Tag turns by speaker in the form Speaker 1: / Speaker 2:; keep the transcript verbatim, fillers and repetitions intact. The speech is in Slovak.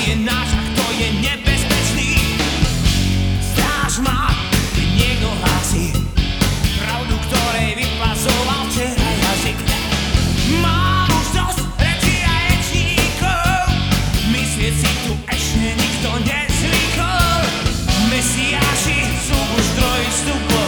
Speaker 1: je náš a kto je nebezpečný. Stráž ma, keď niekto hlási pravdu, ktorej vypazoval včera jazyk. Mám už dosť rečí a rečníkov, myslieť si tu ešte nikto nezvykol. Mesiáši sú už zdroj vstupov.